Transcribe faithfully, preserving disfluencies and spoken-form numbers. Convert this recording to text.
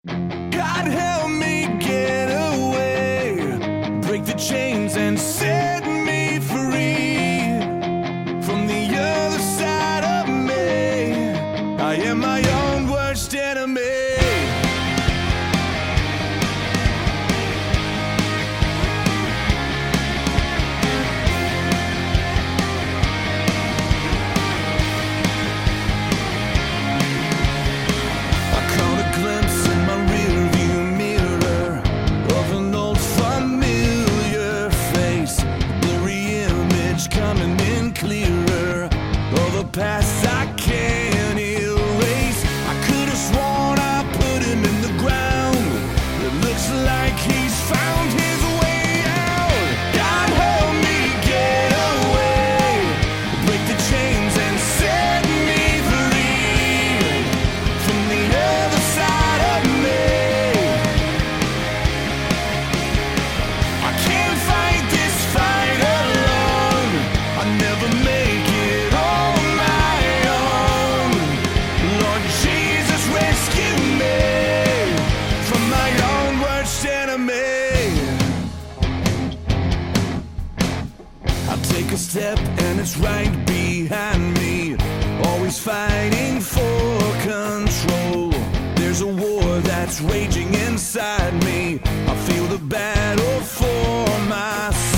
God help me get away, break the chains and set me free. From the other side of me, I am my own worst enemy. Past I can't erase. I could have sworn I put him in the ground. It looks like he's found his way out. God help me get away, break the chains and set me free. From the other side of me, I can't fight this fight alone. I never make it all. Take a step and it's right behind me, always fighting for control. There's a war that's raging inside me. I feel the battle for my soul.